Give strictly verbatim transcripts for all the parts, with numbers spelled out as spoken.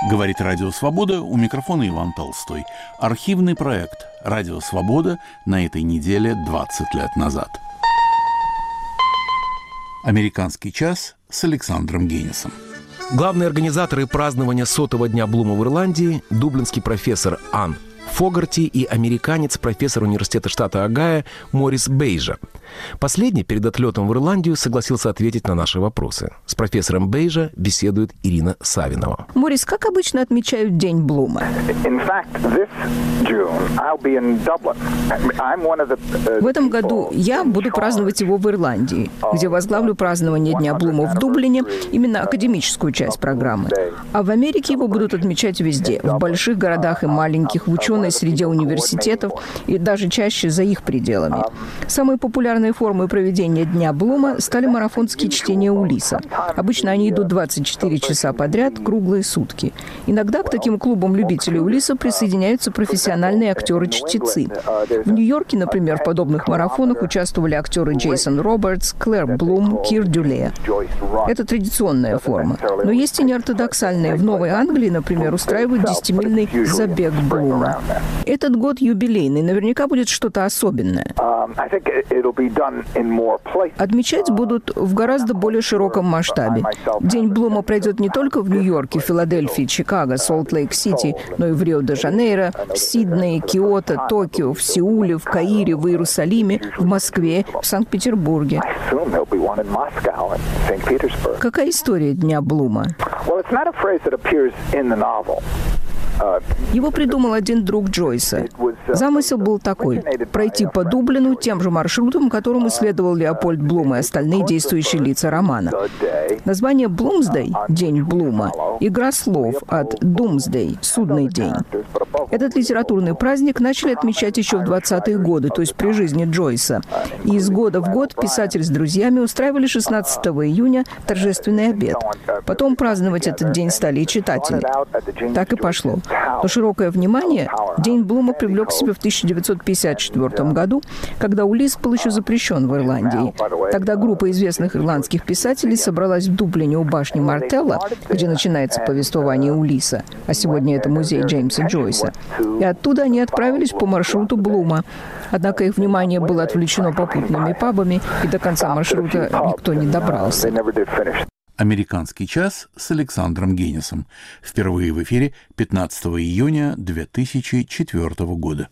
Говорит Радио Свобода, у микрофона Иван Толстой. Архивный проект «Радио Свобода» на этой неделе двадцать лет назад. Американский час с Александром Генисом. Главные организаторы празднования сотого дня Блума в Ирландии – дублинский профессор Ан Фогарти и американец, профессор университета штата Огайо Морис Бейжа. Последний перед отлетом в Ирландию согласился ответить на наши вопросы. С профессором Бейжа беседует Ирина Савинова. Морис, как обычно отмечают День Блума? В этом году я буду праздновать его в Ирландии, где возглавлю празднование Дня Блума в Дублине, именно академическую часть программы. А в Америке его будут отмечать везде, в больших городах и маленьких, в ученой среде университетов и даже чаще за их пределами. Самые популярные формы проведения Дня Блума стали марафонские чтения Улисса. Обычно они идут двадцать четыре часа подряд, круглые сутки. Иногда к таким клубам любителей Улисса присоединяются профессиональные актеры-чтецы. В Нью-Йорке, например, в подобных марафонах участвовали актеры Джейсон Робертс, Клэр Блум, Кир Дюле. Это традиционная форма. Но есть и неортодоксальные. В Новой Англии, например, устраивают десятимильный забег Блума. Этот год юбилейный. Наверняка будет что-то особенное. Отмечать будут в гораздо более широком масштабе. День Блума пройдет не только в Нью-Йорке, Филадельфии, Чикаго, Солт-Лейк-Сити, но и в Рио-де-Жанейро, Сиднее, Киото, Токио, в Сеуле, в Каире, в Иерусалиме, в Москве, в Санкт-Петербурге. Какая история Дня Блума? Его придумал один друг Джойса. Замысел был такой – пройти по Дублину тем же маршрутом, которым исследовал Леопольд Блум и остальные действующие лица романа. Название «Блумсдей» – «День Блума» – игра слов от «Думсдей» – «Судный день». Этот литературный праздник начали отмечать еще в двадцатые годы, то есть при жизни Джойса. И из года в год писатель с друзьями устраивали шестнадцатого июня торжественный обед. Потом праздновать этот день стали и читатели. Так и пошло. Но широкое внимание День Блума привлек к себе в тысяча девятьсот пятьдесят четвёртом году, когда Улисс был еще запрещен в Ирландии. Тогда группа известных ирландских писателей собралась в Дублине у башни Мартелла, где начинается повествование Улисса, а сегодня это музей Джеймса Джойса. И оттуда они отправились по маршруту Блума. Однако их внимание было отвлечено попутными пабами, и до конца маршрута никто не добрался. Американский час с Александром Генисом. Впервые в эфире пятнадцатого июня две тысячи четвёртого года.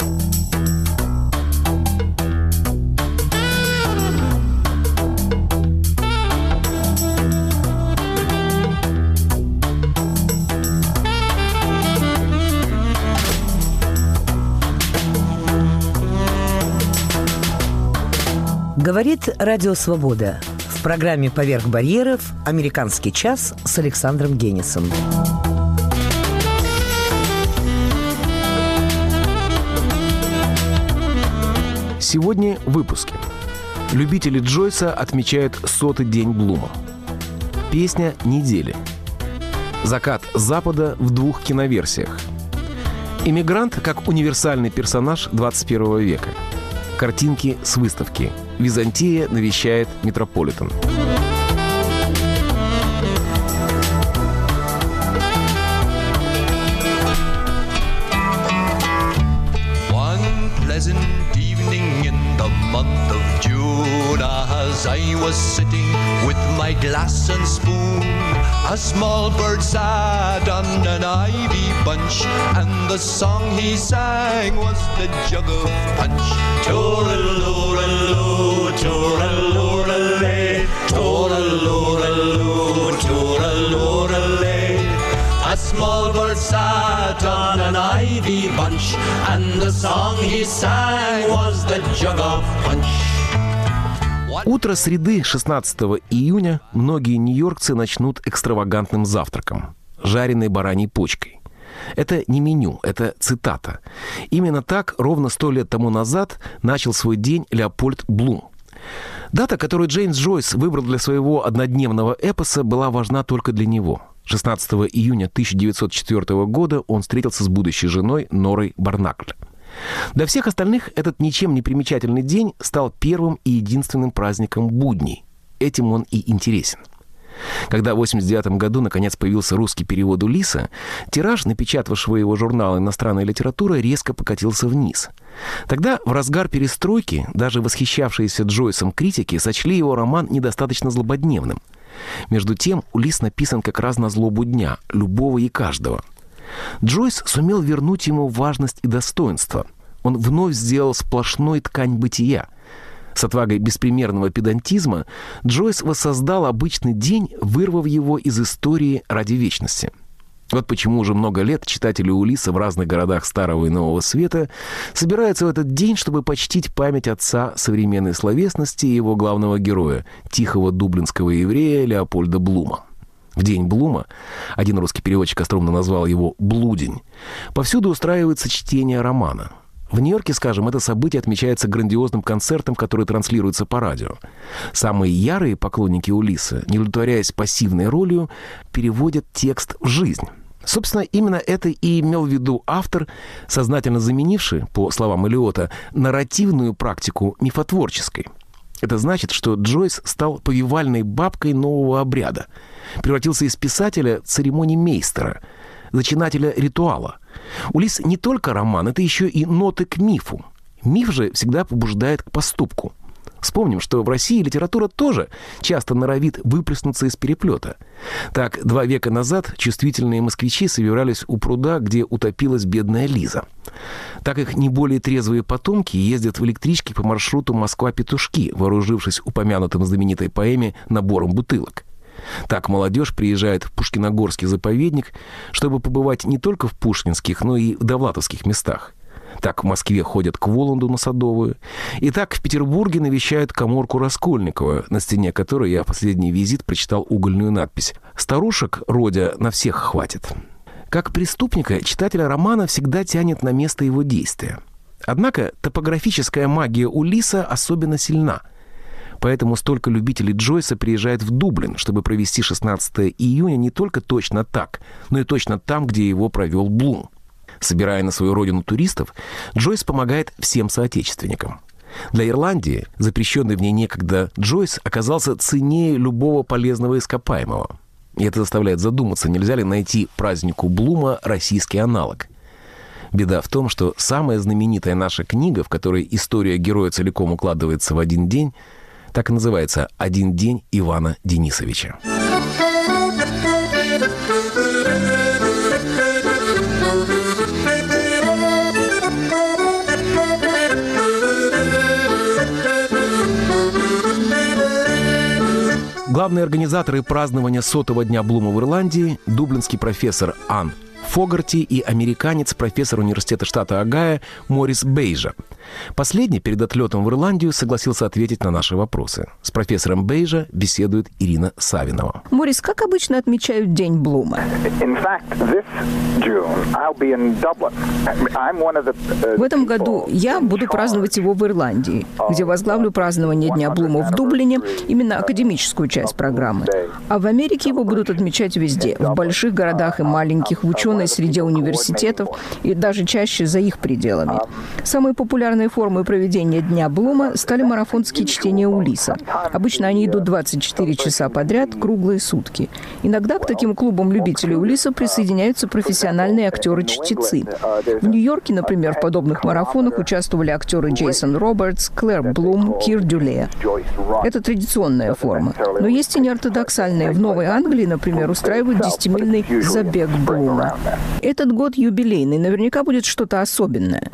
Говорит Радио Свобода. В программе «Поверх барьеров» «Американский час» с Александром Генисом. Сегодня в выпуске. Любители Джойса отмечают сотый день Блума. Песня недели. Закат Запада в двух киноверсиях. Иммигрант как универсальный персонаж двадцать первого века. Картинки с выставки. Византия навещает Метрополитен. One pleasant evening in the month of June, as I was sitting with my glass and spoon, a small bird sat on an ivy bunch, and the song he sang was the jug of punch. Tooraloo-raloo, tooraloo-raloo, tooraloo-raloo, tooraloo-raloo. A small bird sat on an ivy bunch, and the song he sang was the jug of punch. Утро среды, шестнадцатого июня, многие нью-йоркцы начнут экстравагантным завтраком – жареной бараньей почкой. Это не меню, это цитата. Именно так ровно сто лет тому назад начал свой день Леопольд Блум. Дата, которую Джеймс Джойс выбрал для своего однодневного эпоса, была важна только для него. шестнадцатого июня тысяча девятьсот четвёртого года он встретился с будущей женой Норой Барнакль. Для всех остальных этот ничем не примечательный день стал первым и единственным праздником будней. Этим он и интересен. Когда в восемьдесят девятом году наконец появился русский перевод Улисса, тираж напечатавшего его журнала «Иностранная литература» резко покатился вниз. Тогда, в разгар перестройки, даже восхищавшиеся Джойсом критики сочли его роман недостаточно злободневным. Между тем, Улисс написан как раз на злобу дня, любого и каждого. Джойс сумел вернуть ему важность и достоинство. Он вновь сделал сплошной ткань бытия. С отвагой беспримерного педантизма Джойс воссоздал обычный день, вырвав его из истории ради вечности. Вот почему уже много лет читатели Улисса в разных городах Старого и Нового Света собираются в этот день, чтобы почтить память отца современной словесности и его главного героя, тихого дублинского еврея Леопольда Блума. В день Блума, один русский переводчик остроумно назвал его «блудень», повсюду устраивается чтение романа. В Нью-Йорке, скажем, это событие отмечается грандиозным концертом, который транслируется по радио. Самые ярые поклонники Улисса, не удовлетворяясь пассивной ролью, переводят текст в жизнь. Собственно, именно это и имел в виду автор, сознательно заменивший, по словам Элиота, нарративную практику мифотворческой. Это значит, что Джойс стал повивальной бабкой нового обряда, превратился из писателя в церемонимейстера, зачинателя ритуала. Улисс не только роман, это еще и ноты к мифу. Миф же всегда побуждает к поступку. Вспомним, что в России литература тоже часто норовит выплеснуться из переплета. Так, два века назад чувствительные москвичи собирались у пруда, где утопилась бедная Лиза. Так их не более трезвые потомки ездят в электричке по маршруту Москва-Петушки, вооружившись упомянутым в знаменитой поэме набором бутылок. Так молодежь приезжает в Пушкиногорский заповедник, чтобы побывать не только в пушкинских, но и в довлатовских местах. Так в Москве ходят к Воланду на Садовую. И так в Петербурге навещают каморку Раскольникова, на стене которой я в последний визит прочитал угольную надпись «Старушек, Родя, на всех хватит». Как преступника читателя романа всегда тянет на место его действия. Однако топографическая магия Улисса особенно сильна. Поэтому столько любителей Джойса приезжает в Дублин, чтобы провести шестнадцатого июня не только точно так, но и точно там, где его провел Блум. Собирая на свою родину туристов, Джойс помогает всем соотечественникам. Для Ирландии, запрещенный в ней некогда Джойс, оказался ценнее любого полезного ископаемого. И это заставляет задуматься, нельзя ли найти празднику Блума российский аналог. Беда в том, что самая знаменитая наша книга, в которой история героя целиком укладывается в один день, так и называется «Один день Ивана Денисовича». Главные организаторы празднования сотого дня Блума в Ирландии – дублинский профессор Ан Фогарти и американец, профессор университета штата Огайо Морис Бейжа. Последний перед отлетом в Ирландию согласился ответить на наши вопросы. С профессором Бейжа беседует Ирина Савинова. Морис, как обычно отмечают День Блума? В этом году я буду праздновать его в Ирландии, где возглавлю празднование Дня Блума в Дублине, именно академическую часть программы. А в Америке его будут отмечать везде, в больших городах и маленьких, в ученой среде университетов и даже чаще за их пределами. Самые популярные формы проведения Дня Блума стали марафонские чтения Улисса. Обычно они идут двадцать четыре часа подряд, круглые сутки. Иногда к таким клубам любителей Улисса присоединяются профессиональные актеры-чтецы. В Нью-Йорке, например, в подобных марафонах участвовали актеры Джейсон Робертс, Клэр Блум, Кир Дюле. Это традиционная форма. Но есть и неортодоксальные. В Новой Англии, например, устраивают десятимильный забег Блума. Этот год юбилейный. Наверняка будет что-то особенное.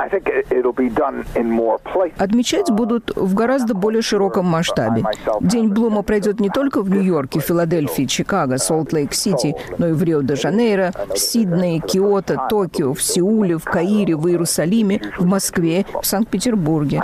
Отмечать будут в гораздо более широком масштабе. День Блума пройдет не только в Нью-Йорке, Филадельфии, Чикаго, Солт-Лейк-Сити, но и в Рио-де-Жанейро, Сиднее, Киото, Токио, в Сеуле, в Каире, в Иерусалиме, в Москве, в Санкт-Петербурге.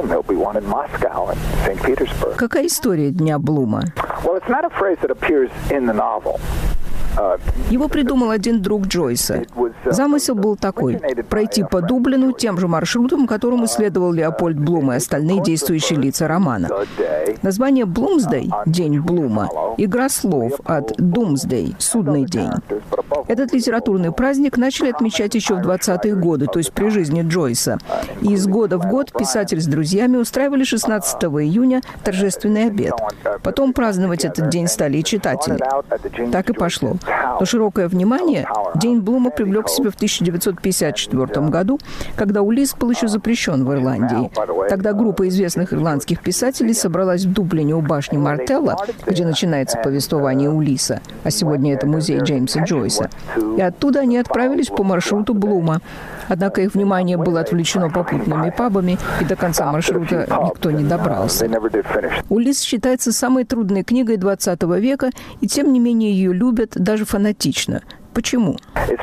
Какая история Дня Блума? Его придумал один друг Джойса. Замысел был такой – пройти по Дублину тем же маршрутом, которым исследовал Леопольд Блум и остальные действующие лица романа. Название «Блумсдей» – «День Блума» – игра слов от «Думсдей» – «Судный день». Этот литературный праздник начали отмечать еще в двадцатые годы, то есть при жизни Джойса. И из года в год писатель с друзьями устраивали шестнадцатого июня торжественный обед. Потом праздновать этот день стали и читатели. Так и пошло. Но широкое внимание День Блума привлек к себе в тысяча девятьсот пятьдесят четвёртом году, когда Улисс был еще запрещен в Ирландии. Тогда группа известных ирландских писателей собралась в Дублине у башни Мартелла, где начинается повествование Улисса, а сегодня это музей Джеймса Джойса. И оттуда они отправились по маршруту Блума. Однако их внимание было отвлечено попутными пабами, и до конца маршрута никто не добрался. «Улисс» считается самой трудной книгой двадцатого века, и тем не менее ее любят даже фанатично. Почему?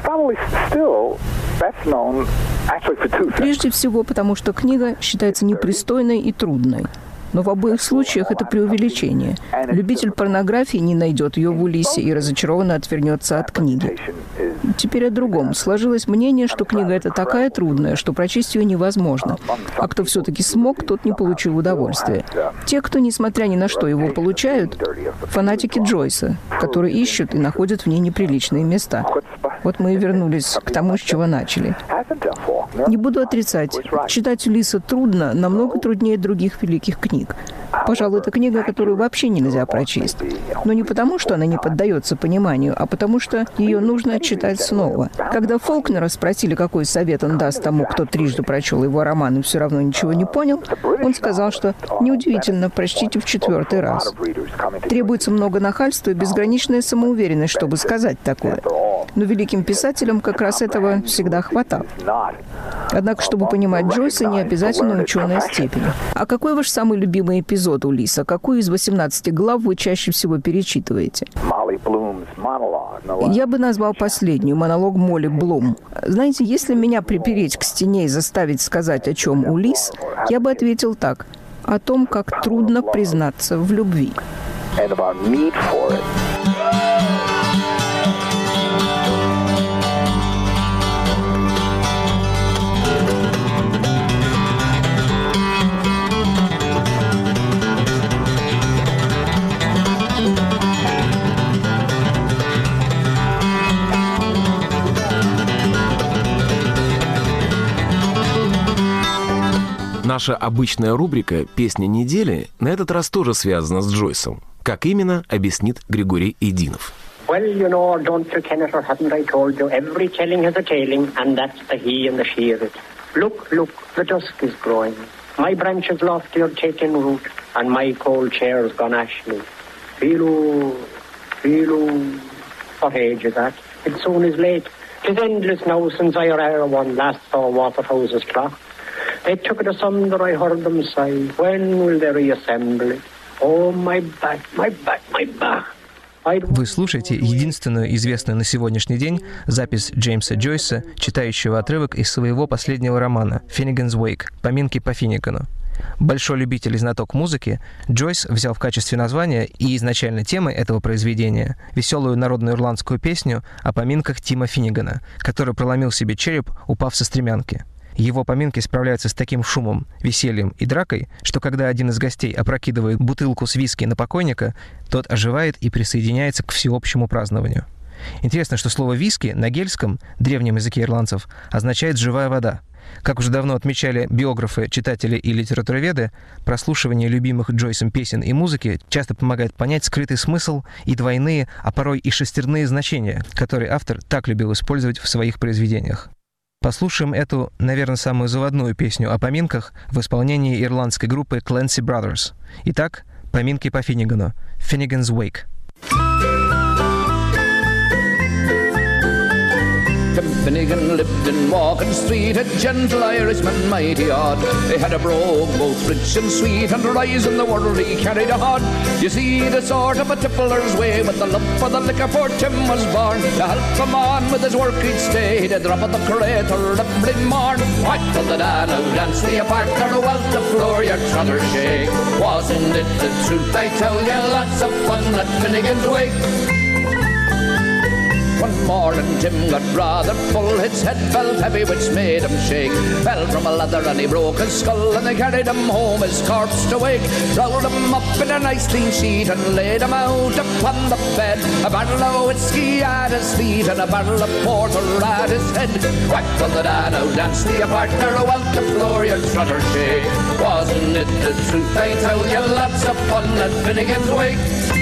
Прежде всего, потому что книга считается непристойной и трудной. Но в обоих случаях это преувеличение. Любитель порнографии не найдет ее в Улиссе и разочарованно отвернется от книги. Теперь о другом. Сложилось мнение, что книга эта такая трудная, что прочесть ее невозможно. А кто все-таки смог, тот не получил удовольствия. Те, кто, несмотря ни на что, его получают, фанатики Джойса, которые ищут и находят в ней неприличные места. Вот мы и вернулись к тому, с чего начали. Не буду отрицать, читать Улисса трудно, намного труднее других великих книг. Пожалуй, это книга, которую вообще нельзя прочесть. Но не потому, что она не поддается пониманию, а потому, что ее нужно читать снова. Когда Фолкнера спросили, какой совет он даст тому, кто трижды прочел его роман и все равно ничего не понял, он сказал, что неудивительно, прочтите в четвертый раз. Требуется много нахальства и безграничная самоуверенность, чтобы сказать такое. Но великим писателям как раз этого всегда хватало. Однако, чтобы понимать Джойса, не обязательно ученая степень. А какой ваш самый любимый эпизод Улисса? Какую из восемнадцати глав вы чаще всего перечитываете? Я бы назвал последнюю, монолог Молли Блум. Знаете, если меня припереть к стене и заставить сказать, о чем Улисс, я бы ответил так. О том, как трудно признаться в любви. Наша обычная рубрика «Песня недели» на этот раз тоже связана с Джойсом. Как именно, объяснит Григорий Эдинов. Well, you know, don't you, Kenneth, or haven't I told you, every telling has a tailing, and that's the he and the she of it. Look, look, the dusk is growing. My branches lofty are taking root, and my cold chair's gone ashly. Feel-oo, feel-oo, what age is that? It soon is late. 'Tis endless now since I or e'er one last saw Waterhouse's clock. They took it asunder, I heard them sigh. When will they reassemble it? Oh, my back, my back, my back. Вы слушаете единственную известную на сегодняшний день запись Джеймса Джойса, читающего отрывок из своего последнего романа «Finnegan's Wake» «Поминки по Финнигану». Большой любитель и знаток музыки, Джойс взял в качестве названия и изначальной темы этого произведения веселую народную ирландскую песню о поминках Тима Финнигана, который проломил себе череп, упав со стремянки. Его поминки справляются с таким шумом, весельем и дракой, что когда один из гостей опрокидывает бутылку с виски на покойника, тот оживает и присоединяется к всеобщему празднованию. Интересно, что слово «виски» на гельском, древнем языке ирландцев, означает «живая вода». Как уже давно отмечали биографы, читатели и литературоведы, прослушивание любимых Джойсом песен и музыки часто помогает понять скрытый смысл и двойные, а порой и шестерные значения, которые автор так любил использовать в своих произведениях. Послушаем эту, наверное, самую заводную песню о поминках в исполнении ирландской группы Clancy Brothers. Итак, поминки по Финнигану. Finnegan's Wake. Tim Finnegan lived in Morgan Street, a gentle Irishman, mighty odd. They had a brogue, both rich and sweet, and a rise in the world he carried a hod. You see, the sort of a tippler's way, with the love for the liquor, poor Tim was born. To help him on with his work each day, the drop of the crater every morn. What till the Dano dance the partner, well the floor your trotter shake. Wasn't it the truth, I tell you, lots of fun at Finnegan's Wake. One one more and Tim got rather full. His head felt heavy which made him shake. Fell from a ladder and he broke his skull, and they carried him home his corpse to wake. Rolled him up in a nice clean sheet and laid him out upon the bed. A barrel of whiskey at his feet and a barrel of porter at his head. Whack for the Dano dance, the partner, a welt the floor, your trotter shake. Wasn't it the truth I tell you, lots of fun at Finnegan's Wake?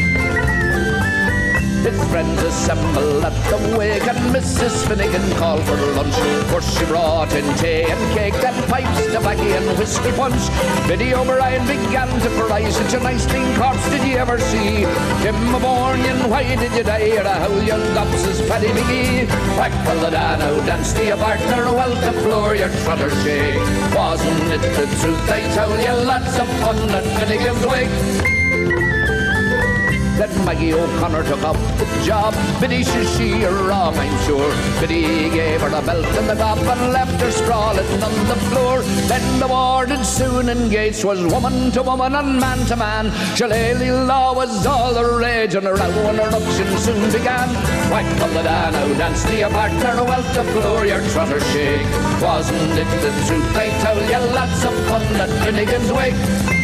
His friends assembled at the wake and Missus Finnegan called for lunch. First she brought in tea and cake, then pipes, tobacco and whiskey punch. Biddy O'Brien began to cry, such a nice clean corpse did you ever see? Jim O'Bornian, why did you die? Or how young gops is Paddy McGee? Back for the Dano dance, the partner, well the floor, your trotter shake. Wasn't it the truth I tell you, lots of fun at Finnegan's Wake? Then Maggie O'Connor took up the job. Biddy should she a rum, I'm sure. Biddy gave her a belt and the top and left her sprawling on the floor. Then the warden soon engaged, was woman to woman and man to man. Shillelagh law was all the rage, and a row and eruption soon began. Whack on the Dano dance, the partner, well the floor, your trotter shake. Wasn't it the truth I tell you, lots of fun at Finnegan's Wake?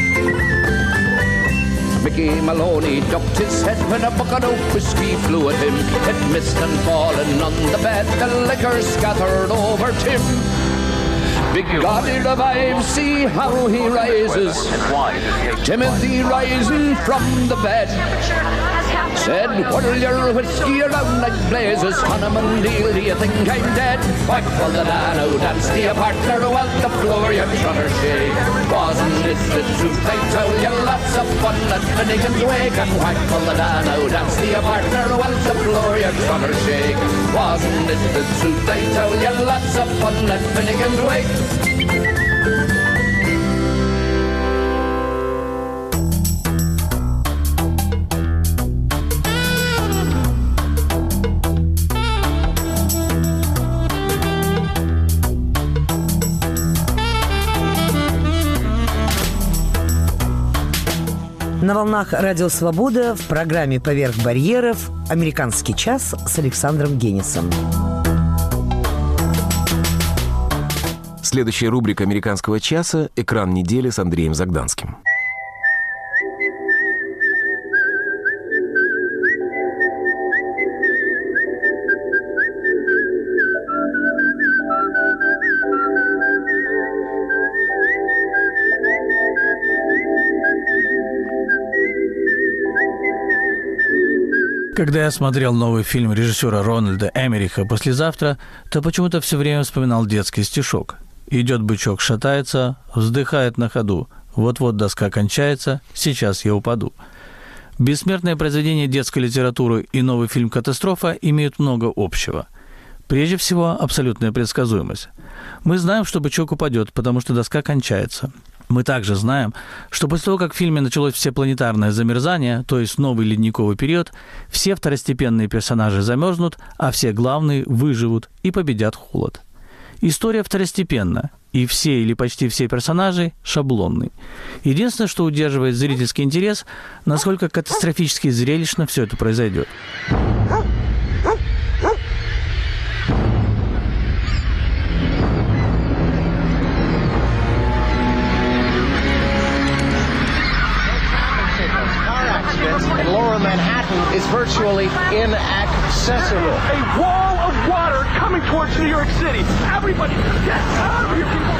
Mickey Maloney ducked his head when a bucket of whiskey flew at him. It missed and fallen on the bed, the liquor scattered over Tim. Big God he revives, see how he rises. Timothy rising from the bed said, whirl your whiskey around like blazes. Hanneman Deal, do you think I'm dead? Back for the Dano dance, the partner, well the floor, your trotter shake. Wasn't it the truth I tell you, lots of fun at Finnegan's Wake? And whack for the Dano dance, the partner, well the floor, your trotter shake. Wasn't it the truth I tell you, lots of fun at Finnegan's Wake? На волнах Радио Свобода в программе «Поверх барьеров» «Американский час» с Александром Генисом. Следующая рубрика «Американского часа» – «Экран недели» с Андреем Загданским. Когда я смотрел новый фильм режиссера Рональда Эммериха «Послезавтра», то почему-то все время вспоминал детский стишок. Идет бычок, шатается, вздыхает на ходу. Вот-вот доска кончается, сейчас я упаду. Бессмертное произведение детской литературы и новый фильм «Катастрофа» имеют много общего. Прежде всего, абсолютная предсказуемость. Мы знаем, что бычок упадет, потому что доска кончается. Мы также знаем, что после того, как в фильме началось всепланетарное замерзание, то есть новый ледниковый период, все второстепенные персонажи замерзнут, а все главные выживут и победят холод. История второстепенна, и все или почти все персонажи шаблонны. Единственное, что удерживает зрительский интерес, насколько катастрофически зрелищно все это произойдет. And lower Manhattan is virtually inaccessible. A wall of water coming towards New York City. Everybody, get out of here, people!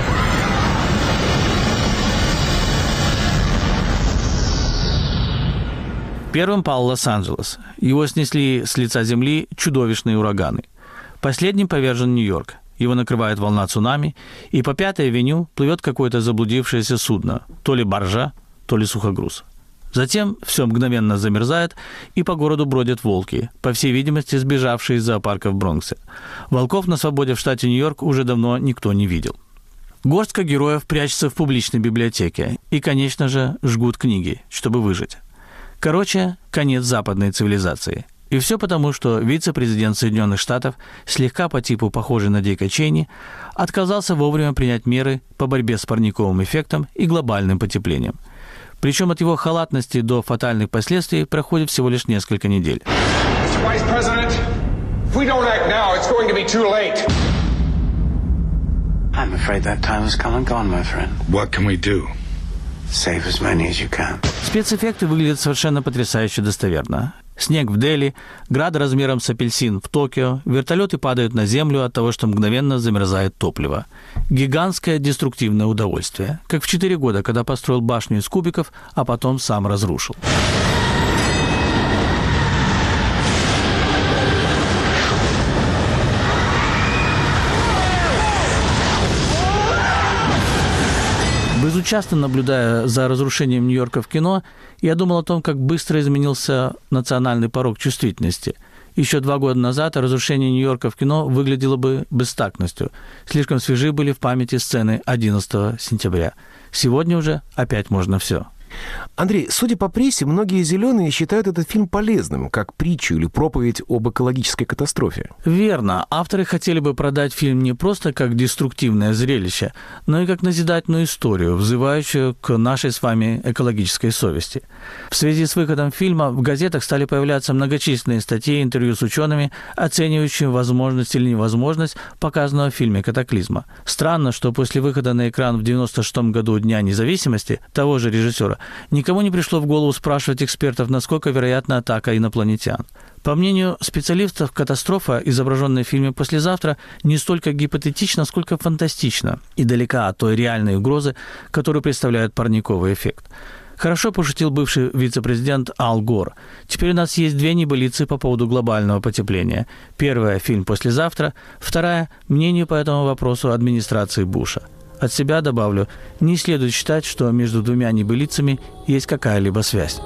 Первым пал Лос-Анджелес. Его снесли с лица земли чудовищные ураганы. Последним повержен Нью-Йорк. Его накрывает волна цунами, и по Пятой авеню плывет какое-то заблудившееся судно, то ли баржа, то ли сухогруз. Затем все мгновенно замерзает, и по городу бродят волки, по всей видимости, сбежавшие из зоопарка в Бронксе. Волков на свободе в штате Нью-Йорк уже давно никто не видел. Горстка героев прячется в публичной библиотеке и, конечно же, жгут книги, чтобы выжить. Короче, конец западной цивилизации. И все потому, что вице-президент Соединенных Штатов, слегка по типу похожий на Дика Чейни, отказался вовремя принять меры по борьбе с парниковым эффектом и глобальным потеплением. Причем от его халатности до фатальных последствий проходит всего лишь несколько недель. If we don't act now, it's going to be too late. I'm afraid that time has come and gone, my friend. What can we do? Save as many as you can. Спецэффекты выглядят совершенно потрясающе достоверно. Снег в Дели, град размером с апельсин в Токио, вертолеты падают на землю от того, что мгновенно замерзает топливо. Гигантское деструктивное удовольствие, как в четыре года, когда построил башню из кубиков, а потом сам разрушил. Безучастно наблюдая за разрушением Нью-Йорка в кино, я думал о том, как быстро изменился национальный порог чувствительности. Еще два года назад разрушение Нью-Йорка в кино выглядело бы бестактностью. Слишком свежи были в памяти сцены одиннадцатого сентября. Сегодня уже опять можно все. Андрей, судя по прессе, многие зеленые считают этот фильм полезным, как притчу или проповедь об экологической катастрофе. Верно. Авторы хотели бы продать фильм не просто как деструктивное зрелище, но и как назидательную историю, взывающую к нашей с вами экологической совести. В связи с выходом фильма в газетах стали появляться многочисленные статьи и интервью с учеными, оценивающими возможность или невозможность показанного в фильме «Катаклизма». Странно, что после выхода на экран в девяносто шестом году Дня независимости того же режиссера никому не пришло в голову спрашивать экспертов, насколько вероятна атака инопланетян. По мнению специалистов, катастрофа, изображенная в фильме «Послезавтра», не столько гипотетична, сколько фантастична и далека от той реальной угрозы, которую представляет парниковый эффект. Хорошо пошутил бывший вице-президент Ал Гор. Теперь у нас есть две небылицы по поводу глобального потепления. Первая – фильм «Послезавтра», вторая – мнение по этому вопросу администрации Буша. От себя добавлю, не следует считать, что между двумя небылицами есть какая-либо связь.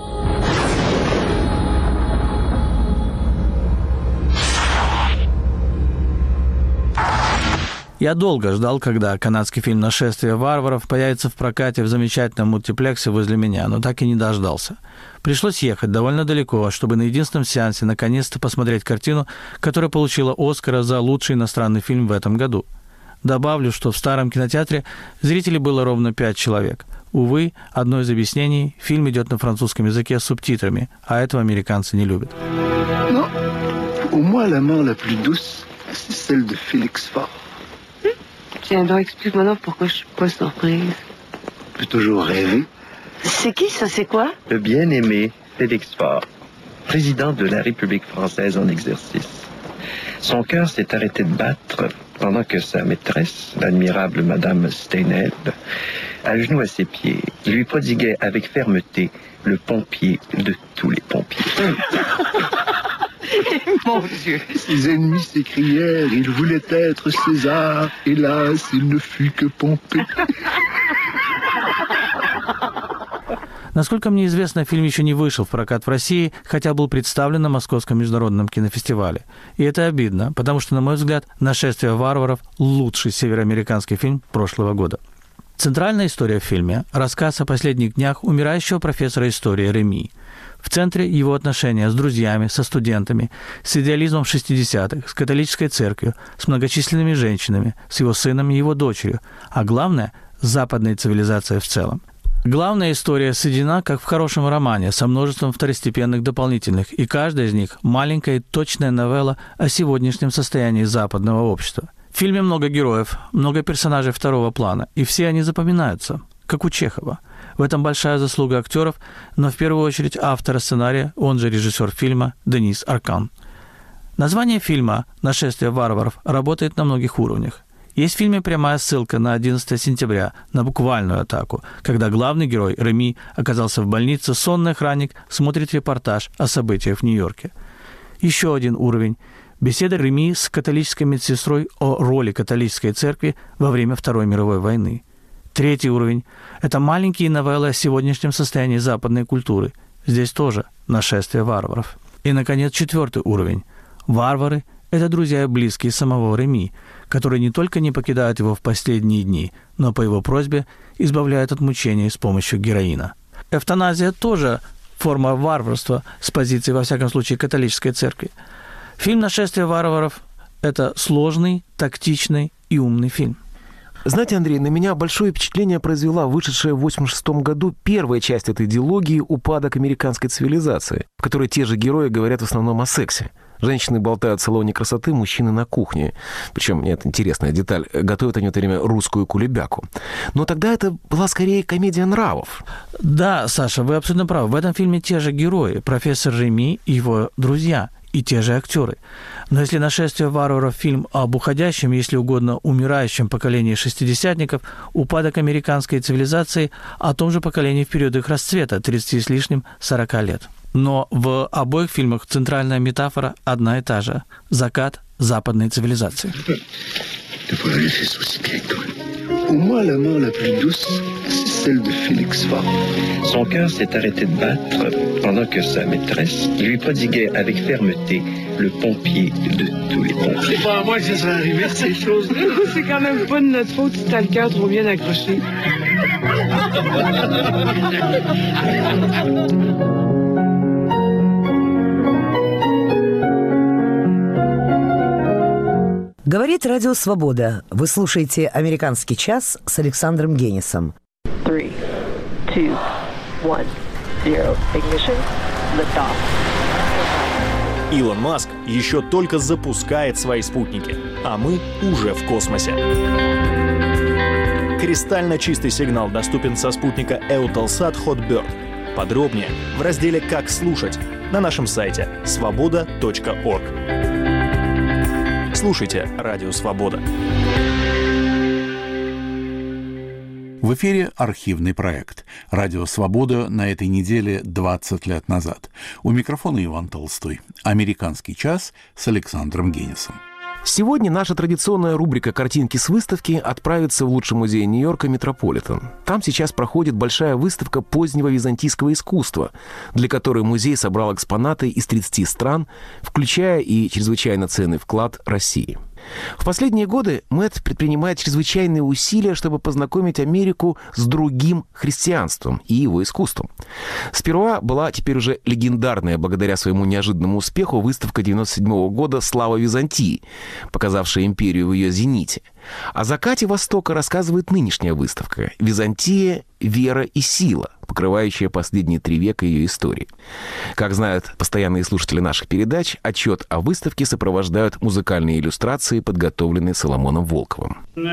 Я долго ждал, когда канадский фильм «Нашествие варваров» появится в прокате в замечательном мультиплексе возле меня, но так и не дождался. Пришлось ехать довольно далеко, чтобы на единственном сеансе наконец-то посмотреть картину, которая получила «Оскара» за лучший иностранный фильм в этом году. Добавлю, что в старом кинотеатре зрителей было ровно пять человек. Увы, одно из объяснений – фильм идет на французском языке с субтитрами, а этого американцы не любят. Non, pour moi, la mort la plus douce, c'est celle de Félix Faure. Tiens, alors explique-moi donc pourquoi je suis pas surprise. J'ai toujours rêvé. C'est qui ça, c'est quoi? Le bien-aimé Félix Faure, président de la République française en exercice. Son cœur s'est arrêté de battre pendant que sa maîtresse, l'admirable Madame Steinel, à genoux à ses pieds, lui prodiguait avec fermeté le pompier de tous les pompiers. Mon Dieu! Ses ennemis s'écrièrent, il voulait être César, hélas, il ne fut que Pompée. Насколько мне известно, фильм еще не вышел в прокат в России, хотя был представлен на Московском международном кинофестивале. И это обидно, потому что, на мой взгляд, «Нашествие варваров» – лучший североамериканский фильм прошлого года. Центральная история в фильме – рассказ о последних днях умирающего профессора истории Реми. В центре его отношения с друзьями, со студентами, с идеализмом шестидесятых, с католической церковью, с многочисленными женщинами, с его сыном и его дочерью, а главное – с западной цивилизацией в целом. Главная история сведена, как в хорошем романе, со множеством второстепенных дополнительных, и каждая из них – маленькая и точная новелла о сегодняшнем состоянии западного общества. В фильме много героев, много персонажей второго плана, и все они запоминаются, как у Чехова. В этом большая заслуга актеров, но в первую очередь автора сценария, он же режиссер фильма Денис Аркан. Название фильма «Нашествие варваров» работает на многих уровнях. Есть в фильме прямая ссылка на одиннадцатое сентября, на буквальную атаку, когда главный герой Реми оказался в больнице, сонный охранник смотрит репортаж о событиях в Нью-Йорке. Еще один уровень – беседа Реми с католической медсестрой о роли католической церкви во время Второй мировой войны. Третий уровень – это маленькие новеллы о сегодняшнем состоянии западной культуры. Здесь тоже «Нашествие варваров». И, наконец, четвертый уровень. Варвары – это друзья и близкие самого Реми, которые не только не покидают его в последние дни, но по его просьбе избавляют от мучений с помощью героина. Эвтаназия тоже форма варварства с позиции, во всяком случае, католической церкви. Фильм «Нашествие варваров» – это сложный, тактичный и умный фильм. Знаете, Андрей, на меня большое впечатление произвела вышедшая в восемьдесят шестом году первая часть этой дилогии «Упадок американской цивилизации», в которой те же герои говорят в основном о сексе. Женщины болтают в салоне красоты, мужчины на кухне. Причем, нет, интересная деталь, готовят они в это время русскую кулебяку. Но тогда это была скорее комедия нравов. Да, Саша, вы абсолютно правы. В этом фильме те же герои, профессор Реми и его друзья, и те же актеры. Но если «Нашествие варваров» фильм об уходящем, если угодно, умирающем поколении шестидесятников, упадок американской цивилизации о том же поколении в период их расцвета, тридцати с лишним сорока лет. Но в обоих фильмах центральная метафора одна и та же – закат западной цивилизации. Pour moi, la mort la plus douce, c'est celle de Félix Fabre. Son cœur s'est arrêté de battre pendant que sa maîtresse lui prodiguait avec fermeté le pompier de tous les pompiers. C'est pas à moi que ça serait arrivé, ces choses. C'est quand même pas de notre faute si t'as le cœur trop bien accroché. Говорит Радио Свобода. Вы слушаете «Американский час» с Александром Генисом. Three, two, one, zero. Ignition. Liftoff. Илон Маск еще только запускает свои спутники, а мы уже в космосе. Кристально чистый сигнал доступен со спутника Eutelsat Hotbird. Подробнее в разделе «Как слушать» на нашем сайте свобода точка орг. Слушайте Радио Свобода. В эфире архивный проект «Радио Свобода» на этой неделе двадцать лет назад. У микрофона Иван Толстой. «Американский час» с Александром Генисом. Сегодня наша традиционная рубрика «Картинки с выставки» отправится в лучший музей Нью-Йорка «Метрополитен». Там сейчас проходит большая выставка позднего византийского искусства, для которой музей собрал экспонаты из тридцати стран, включая и чрезвычайно ценный вклад России. В последние годы МЭТ предпринимает чрезвычайные усилия, чтобы познакомить Америку с другим христианством и его искусством. Сперва была теперь уже легендарная, благодаря своему неожиданному успеху, выставка девяносто седьмого года «Слава Византии», показавшая империю в ее зените. О закате Востока рассказывает нынешняя выставка «Византия. Вера и сила», покрывающая последние три века ее истории. Как знают постоянные слушатели наших передач, отчет о выставке сопровождают музыкальные иллюстрации, подготовленные Соломоном Волковым.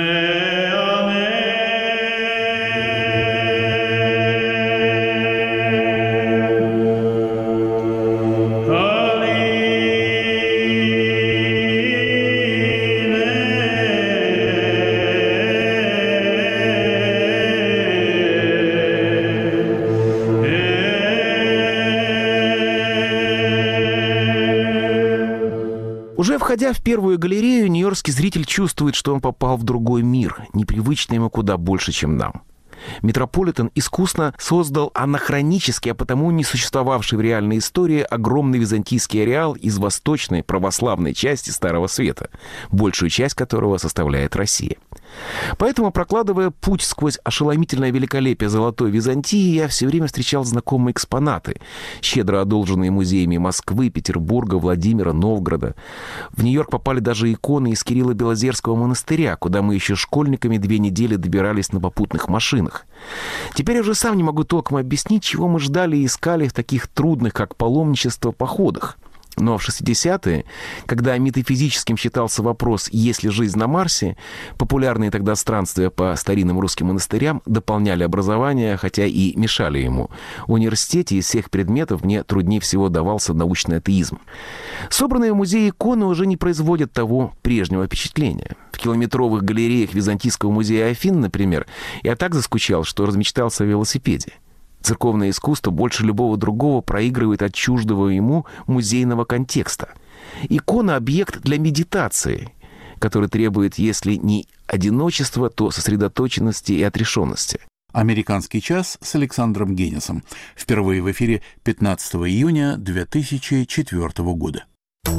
Уже входя в первую галерею, нью-йоркский зритель чувствует, что он попал в другой мир, непривычный ему куда больше, чем нам. Метрополитен искусно создал анахронический, а потому не существовавший в реальной истории огромный византийский ареал из восточной православной части Старого Света, большую часть которого составляет Россия. Поэтому, прокладывая путь сквозь ошеломительное великолепие Золотой Византии, я все время встречал знакомые экспонаты, щедро одолженные музеями Москвы, Петербурга, Владимира, Новгорода. В Нью-Йорк попали даже иконы из Кирилло-Белозерского монастыря, куда мы еще школьниками две недели добирались на попутных машинах. Теперь я уже сам не могу толком объяснить, чего мы ждали и искали в таких трудных, как паломничество, походах. Но в шестидесятые, когда метафизическим считался вопрос «Есть ли жизнь на Марсе?», популярные тогда странствия по старинным русским монастырям дополняли образование, хотя и мешали ему. В университете из всех предметов мне труднее всего давался научный атеизм. Собранные в музее иконы уже не производят того прежнего впечатления. В километровых галереях Византийского музея Афин, например, я так заскучал, что размечтался о велосипеде. Церковное искусство больше любого другого проигрывает от чуждого ему музейного контекста. Икона – объект для медитации, который требует, если не одиночества, то сосредоточенности и отрешенности. «Американский час» с Александром Генисом. Впервые в эфире пятнадцатого июня две тысячи четвёртого года.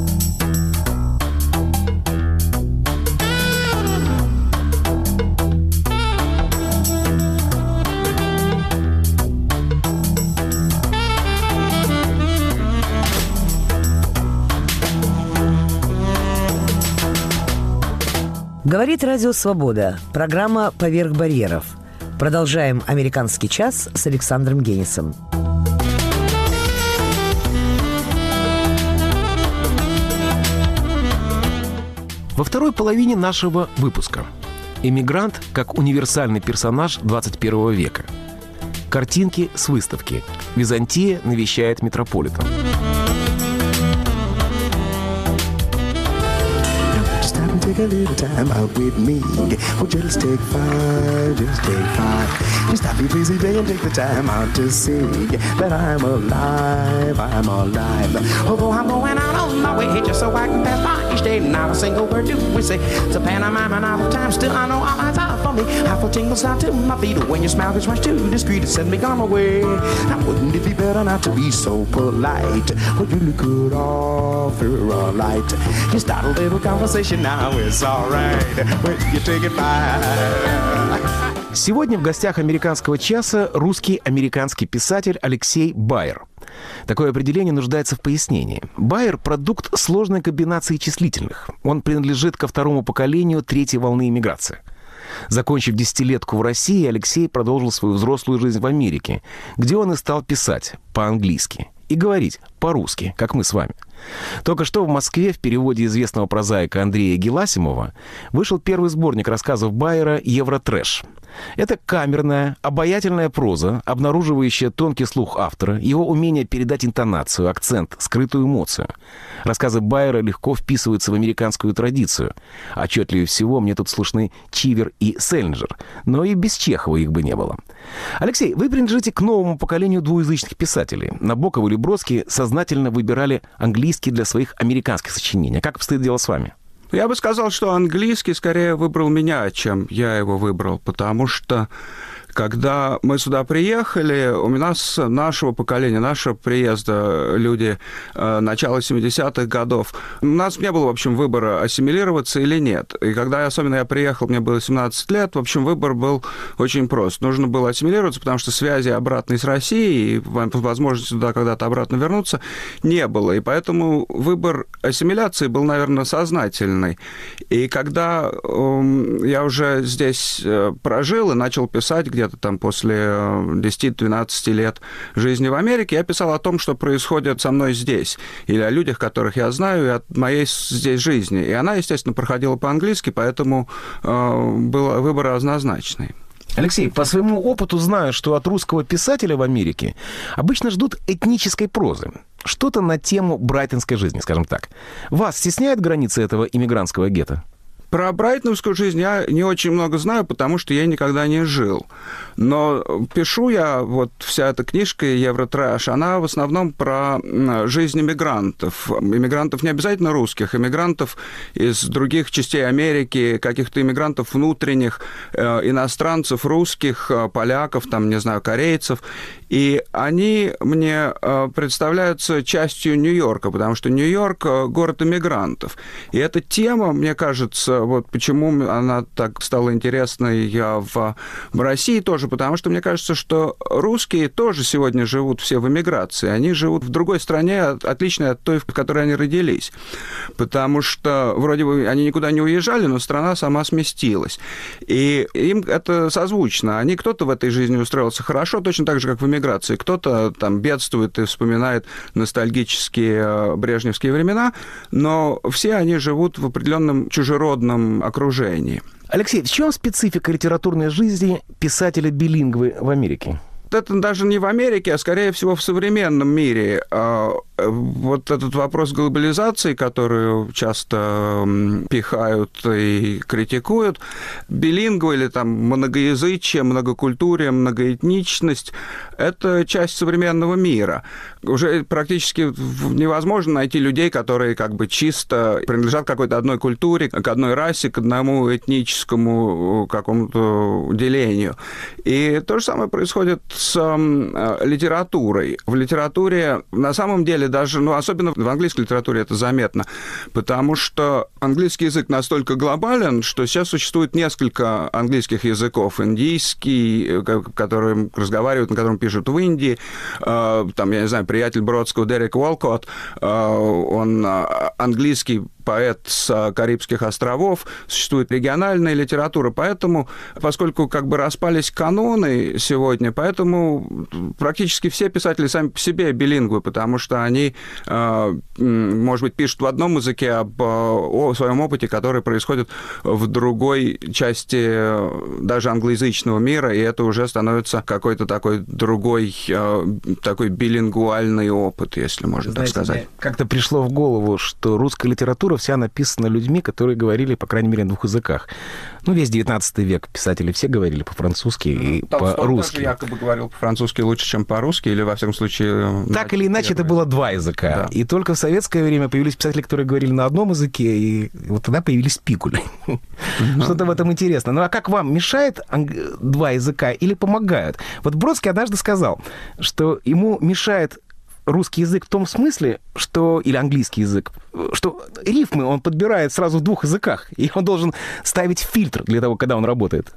Говорит Радио Свобода. Программа «Поверх барьеров». Продолжаем «Американский час» с Александром Генисом. Во второй половине нашего выпуска эмигрант как универсальный персонаж двадцать первого века. Картинки с выставки. Византия навещает Метрополитен. Take a little time out with me. Oh, just take five, just take five. Just stop your busy day and take the time out to see that I'm alive, I'm alive. Although I'm going out on my way just so I can pass by each day. Not a single word do we say. It's a pantomime and all the time. Still I know all eyes are for me. Half a tingles down to my feet. When your smile gets much too discreet to send me on my way. Now wouldn't it be better not to be so polite? Would you look good offer a light? You start a little conversation now. Сегодня в гостях «Американского часа» русский американский писатель Алексей Байер. Такое определение нуждается в пояснении. Байер – продукт сложной комбинации числительных. Он принадлежит ко второму поколению третьей волны иммиграции. Закончив десятилетку в России, Алексей продолжил свою взрослую жизнь в Америке, где он и стал писать по-английски и говорить по-русски, как мы с вами. Только что в Москве в переводе известного прозаика Андрея Геласимова вышел первый сборник рассказов Байера «Евротрэш». Это камерная, обаятельная проза, обнаруживающая тонкий слух автора, его умение передать интонацию, акцент, скрытую эмоцию. Рассказы Байера легко вписываются в американскую традицию. Отчетливее всего мне тут слышны Чивер и Селлинджер, но и без Чехова их бы не было. Алексей, вы принадлежите к новому поколению двуязычных писателей. Набоков или Бродский сознательно выбирали английский для своих американских сочинений. Как обстоит дело с вами? Я бы сказал, что английский скорее выбрал меня, чем я его выбрал, потому что когда мы сюда приехали, у нас, нашего поколения, нашего приезда, люди э, начала семидесятых годов, у нас не было, в общем, выбора, ассимилироваться или нет. И когда, особенно я приехал, мне было семнадцать лет, в общем, выбор был очень прост. Нужно было ассимилироваться, потому что связи обратной с Россией и возможности туда когда-то обратно вернуться не было. И поэтому выбор ассимиляции был, наверное, сознательный. И когда э, я уже здесь э, прожил и начал писать где-то там после десяти-двенадцати лет жизни в Америке, я писал о том, что происходит со мной здесь, или о людях, которых я знаю, и от моей здесь жизни. И она, естественно, проходила по-английски, поэтому э, был выбор однозначный. Алексей, по своему опыту знаю, что от русского писателя в Америке обычно ждут этнической прозы. Что-то на тему брайтонской жизни, скажем так. Вас стесняют границы этого иммигрантского гетто? Про брайтоновскую жизнь я не очень много знаю, потому что я никогда не жил. Но пишу я, вот вся эта книжка «Евротрэш», она в основном про жизнь иммигрантов. Иммигрантов не обязательно русских, иммигрантов из других частей Америки, каких-то иммигрантов внутренних, иностранцев, русских, поляков, там, не знаю, корейцев. И они мне представляются частью Нью-Йорка, потому что Нью-Йорк – город иммигрантов. И эта тема, мне кажется, вот почему она так стала интересной в, в России тоже, потому что мне кажется, что русские тоже сегодня живут все в эмиграции. Они живут в другой стране, отличной от той, в которой они родились. Потому что вроде бы они никуда не уезжали, но страна сама сместилась. И им это созвучно. Они, кто-то в этой жизни устроился хорошо, точно так же, как в эмиграции. Кто-то там бедствует и вспоминает ностальгические брежневские времена, но все они живут в определенном чужеродном окружении. Алексей, в чем специфика литературной жизни писателя-билингвы в Америке? Это даже не в Америке, а скорее всего в современном мире. Вот этот вопрос глобализации, которую часто пихают и критикуют, билингва или там многоязычие, многокультурие, многоэтничность – это часть современного мира. Уже практически невозможно найти людей, которые как бы чисто принадлежат какой-то одной культуре, к одной расе, к одному этническому какому-то делению. И то же самое происходит с э, литературой. В литературе на самом деле даже, ну, особенно в английской литературе это заметно, потому что английский язык настолько глобален, что сейчас существует несколько английских языков. Индийский, которым разговаривают, на котором пишут в Индии, э, там, я не знаю, приятель Бродского Дерек Уолкотт, э, он английский поэт с Карибских островов, существует региональная литература, поэтому, поскольку как бы распались каноны сегодня, поэтому практически все писатели сами по себе билингвы, потому что они, может быть, пишут в одном языке об о своем опыте, который происходит в другой части даже англоязычного мира, и это уже становится какой-то такой другой, такой билингвальный опыт, если можно Знаете, так сказать. Мне как-то пришло в голову, что русская литература вся написана людьми, которые говорили, по крайней мере, на двух языках. Ну, весь девятнадцатый век писатели все говорили по-французски и Толстой по-русски. тоже якобы говорил по-французски лучше, чем по-русски, или, во всяком случае... Так или иначе, это было два языка. Да. И только в советское время появились писатели, которые говорили на одном языке, и вот тогда появились пикули. Mm-hmm. Что-то в этом интересно. Ну, а как вам, мешает два языка или помогают? Вот Бродский однажды сказал, что ему мешает русский язык в том смысле, что... Или английский язык, что рифмы он подбирает сразу в двух языках, и он должен ставить фильтр для того, когда он работает.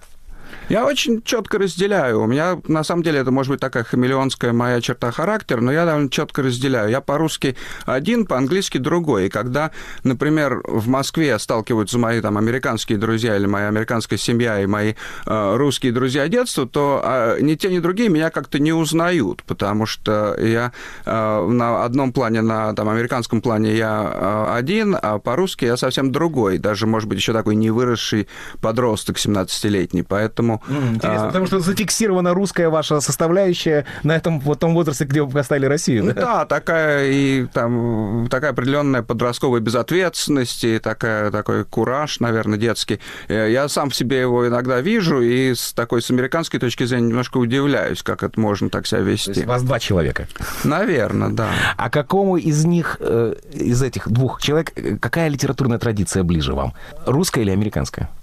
Я очень четко разделяю. У меня, на самом деле, это может быть такая хамелеонская моя черта характера, но я довольно четко разделяю. Я по-русски один, по-английски другой. И когда, например, в Москве сталкиваются мои там американские друзья или моя американская семья и мои э, русские друзья детства, то э, ни те, ни другие меня как-то не узнают, потому что я э, на одном плане, на там, американском плане я э, один, а по-русски я совсем другой. Даже, может быть, еще такой невыросший подросток семнадцатилетний. Поэтому Интересно, а... потому что зафиксирована русская ваша составляющая на этом вот том возрасте, где вы поставили Россию. Ну, да? да, такая и там такая определенная подростковая безответственность и такая, такой кураж, наверное, детский. Я сам в себе его иногда вижу и с такой, с американской точки зрения немножко удивляюсь, как это можно так себя вести. То есть вас два человека? Наверное, да. А какому из них, из этих двух человек, какая литературная традиция ближе вам? Русская или американская?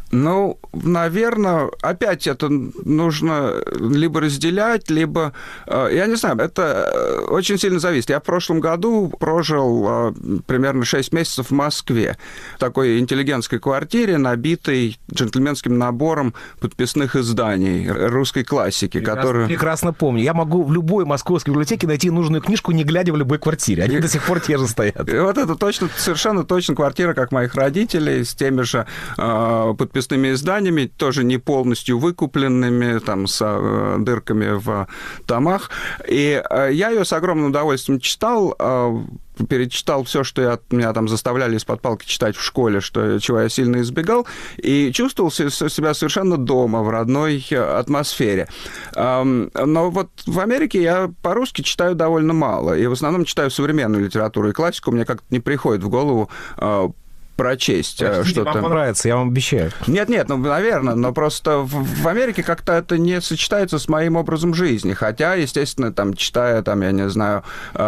Ну, наверное, опять это нужно либо разделять, либо... Я не знаю, это очень сильно зависит. Я в прошлом году прожил примерно шесть месяцев в Москве, в такой интеллигентской квартире, набитой джентльменским набором подписных изданий русской классики, прекрасно, которые... Прекрасно помню. Я могу в любой московской библиотеке найти нужную книжку, не глядя в любой квартире. Они до сих пор те же стоят. И вот это точно, совершенно точно квартира, как моих родителей, с теми же подписными подписными изданиями, тоже не полностью выкупленными, там, с э, дырками в томах. И э, я ее с огромным удовольствием читал, э, перечитал все, что я, меня там заставляли из-под палки читать в школе, что, чего я сильно избегал, и чувствовал себя совершенно дома, в родной атмосфере. Эм, но вот в Америке я по-русски читаю довольно мало, и в основном читаю современную литературу и классику, мне как-то не приходит в голову э, прочесть Простите, что-то. Вам понравится, я вам обещаю. Нет-нет, ну, наверное, но просто в, в Америке как-то это не сочетается с моим образом жизни. Хотя, естественно, там, читая, там, я не знаю,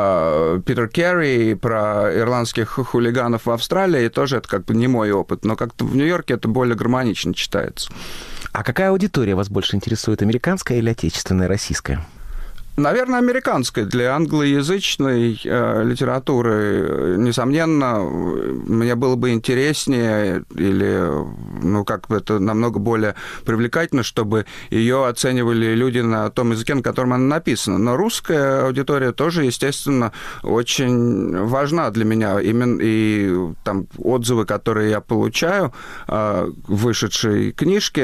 э, Питер Керри про ирландских хулиганов в Австралии, тоже это как бы не мой опыт, но как-то в Нью-Йорке это более гармонично читается. А какая аудитория вас больше интересует, американская или отечественная, российская? Наверное, американской. Для англоязычной э, литературы, несомненно, мне было бы интереснее или, ну, как бы это намного более привлекательно, чтобы ее оценивали люди на том языке, на котором она написана. Но русская аудитория тоже, естественно, очень важна для меня. Именно и там отзывы, которые я получаю э, в вышедшей книжке,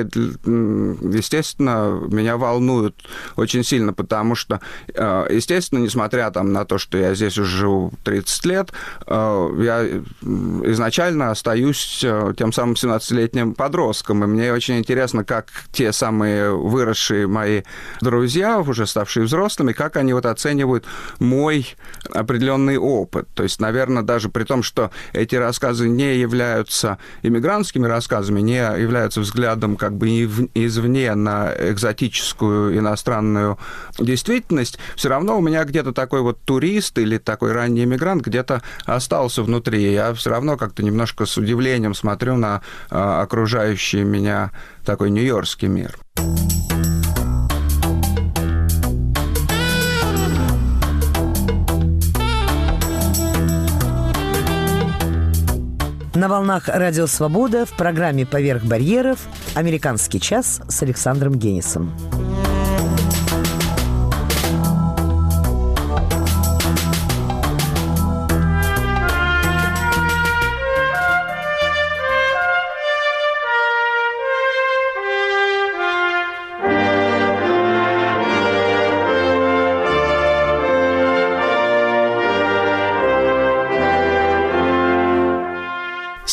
естественно, меня волнуют очень сильно, потому что естественно, несмотря там, на то, что я здесь уже живу тридцать лет, я изначально остаюсь тем самым семнадцатилетним подростком, и мне очень интересно, как те самые выросшие мои друзья, уже ставшие взрослыми, как они вот оценивают мой определенный опыт. То есть, наверное, даже при том, что эти рассказы не являются иммигрантскими рассказами, не являются взглядом как бы извне на экзотическую иностранную действительность, все равно у меня где-то такой вот турист или такой ранний иммигрант где-то остался внутри. Я все равно как-то немножко с удивлением смотрю на а, окружающий меня такой нью-йоркский мир. На волнах Радио Свобода в программе «Поверх барьеров» «Американский час» с Александром Генисом.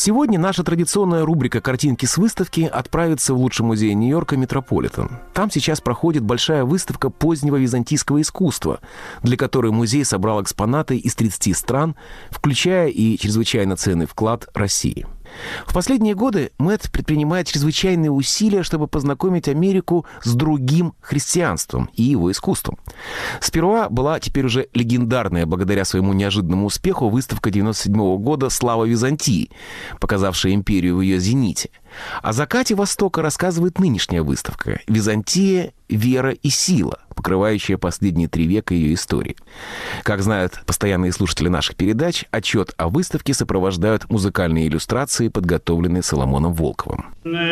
Сегодня наша традиционная рубрика «Картинки с выставки» отправится в лучший музей Нью-Йорка «Метрополитен». Там сейчас проходит большая выставка позднего византийского искусства, для которой музей собрал экспонаты из тридцати стран, включая и чрезвычайно ценный вклад России. В последние годы Мэт предпринимает чрезвычайные усилия, чтобы познакомить Америку с другим христианством и его искусством. Сперва была теперь уже легендарная, благодаря своему неожиданному успеху, выставка девяносто седьмого года «Слава Византии», показавшая империю в ее зените. О закате Востока рассказывает нынешняя выставка «Византия, вера и сила», покрывающая последние три века ее истории. Как знают постоянные слушатели наших передач, отчет о выставке сопровождают музыкальные иллюстрации, подготовленные Соломоном Волковым.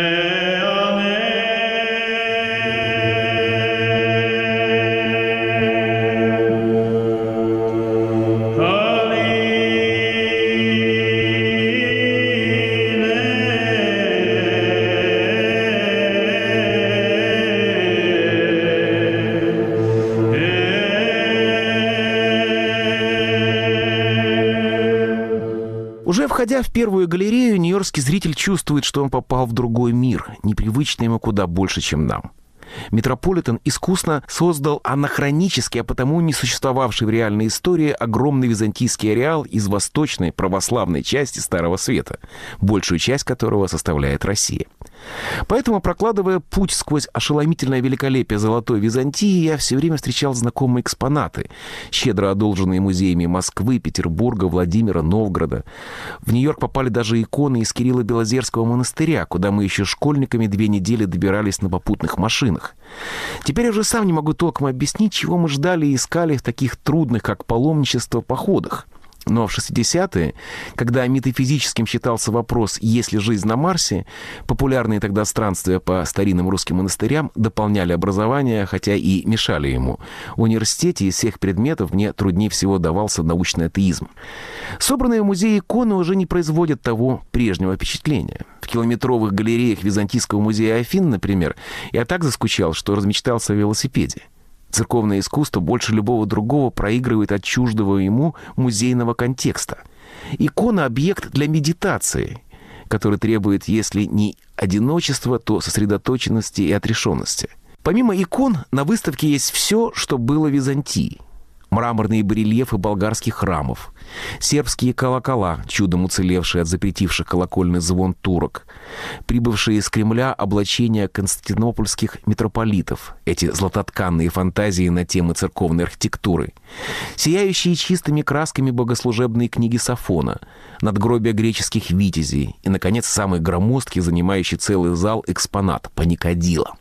Уже входя в первую галерею, нью-йоркский зритель чувствует, что он попал в другой мир, непривычный ему куда больше, чем нам. Метрополитен искусно создал анахронический, а потому не существовавший в реальной истории огромный византийский ареал из восточной православной части Старого Света, большую часть которого составляет Россия. Поэтому, прокладывая путь сквозь ошеломительное великолепие Золотой Византии, я все время встречал знакомые экспонаты, щедро одолженные музеями Москвы, Петербурга, Владимира, Новгорода. В Нью-Йорк попали даже иконы из Кирилло-Белозерского монастыря, куда мы еще школьниками две недели добирались на попутных машинах. Теперь я уже сам не могу толком объяснить, чего мы ждали и искали в таких трудных, как паломничество, походах. Но в шестидесятые, когда метафизическим считался вопрос «есть ли жизнь на Марсе?», популярные тогда странствия по старинным русским монастырям дополняли образование, хотя и мешали ему. В университете из всех предметов мне труднее всего давался научный атеизм. Собранные в музее иконы уже не производят того прежнего впечатления. В километровых галереях Византийского музея Афин, например, я так заскучал, что размечтался о велосипеде. Церковное искусство больше любого другого проигрывает от чуждого ему музейного контекста. Икона — объект для медитации, который требует, если не одиночества, то сосредоточенности и отрешенности. Помимо икон, на выставке есть все, что было в Византии. Мраморные барельефы болгарских храмов, сербские колокола, чудом уцелевшие от запретивших колокольный звон турок, прибывшие из Кремля облачения константинопольских митрополитов, эти златотканные фантазии на темы церковной архитектуры, сияющие чистыми красками богослужебные книги Сафона, надгробия греческих витязей и, наконец, самый громоздкий, занимающий целый зал экспонат — паникадило.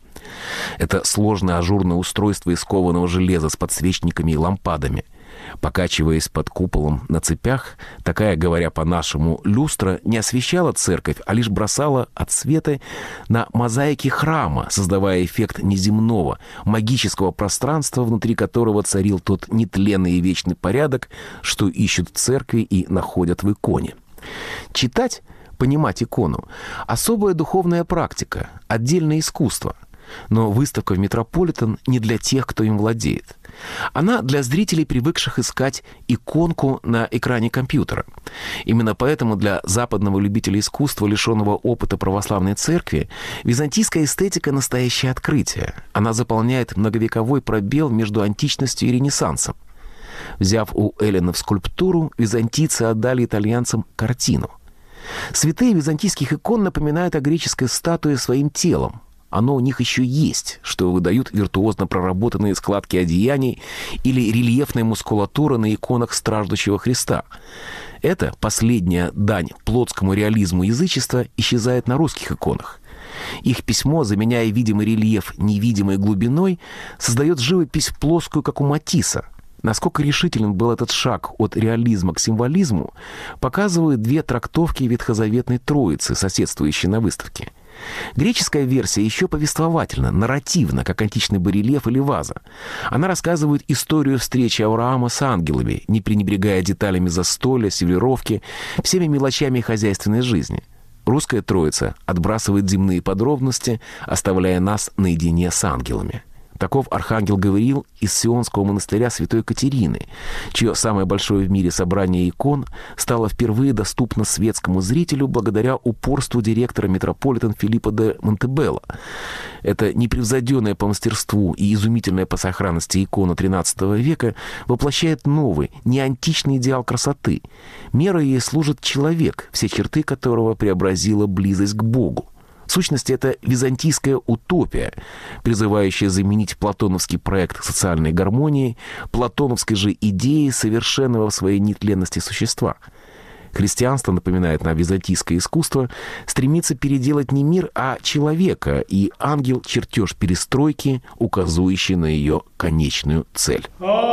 Это сложное ажурное устройство из кованого железа с подсвечниками и лампадами. Покачиваясь под куполом на цепях, такая, говоря по-нашему, люстра не освещала церковь, а лишь бросала отсветы на мозаики храма, создавая эффект неземного, магического пространства, внутри которого царил тот нетленный и вечный порядок, что ищут в церкви и находят в иконе. Читать, понимать икону — особая духовная практика, отдельное искусство. Но выставка в Метрополитен не для тех, кто им владеет. Она для зрителей, привыкших искать иконку на экране компьютера. Именно поэтому для западного любителя искусства, лишенного опыта православной церкви, византийская эстетика — настоящее открытие. Она заполняет многовековой пробел между античностью и ренессансом. Взяв у эллинов скульптуру, византийцы отдали итальянцам картину. Святые византийских икон напоминают о греческой статуе своим телом. Оно у них еще есть, что выдают виртуозно проработанные складки одеяний или рельефная мускулатура на иконах страждущего Христа. Это последняя дань плотскому реализму язычества исчезает на русских иконах. Их письмо, заменяя видимый рельеф невидимой глубиной, создает живопись плоскую, как у Матисса. Насколько решителен был этот шаг от реализма к символизму, показывают две трактовки ветхозаветной троицы, соседствующие на выставке. Греческая версия еще повествовательна, нарративна, как античный барельеф или ваза. Она рассказывает историю встречи Авраама с ангелами, не пренебрегая деталями застолья, сервировки, всеми мелочами хозяйственной жизни. Русская троица отбрасывает земные подробности, оставляя нас наедине с ангелами. Таков архангел Гавриил из Сионского монастыря Святой Катерины, чье самое большое в мире собрание икон стало впервые доступно светскому зрителю благодаря упорству директора Метрополитен Филиппа де Монтебелло. Это непревзойденная по мастерству и изумительная по сохранности икона тринадцатого века воплощает новый, не античный идеал красоты. Мерой ей служит человек, все черты которого преобразила близость к Богу. В сущности, это византийская утопия, призывающая заменить платоновский проект социальной гармонии платоновской же идеей совершенного в своей нетленности существа. Христианство, напоминает нам византийское искусство, стремится переделать не мир, а человека, и ангел — чертеж перестройки, указывающий на ее конечную цель.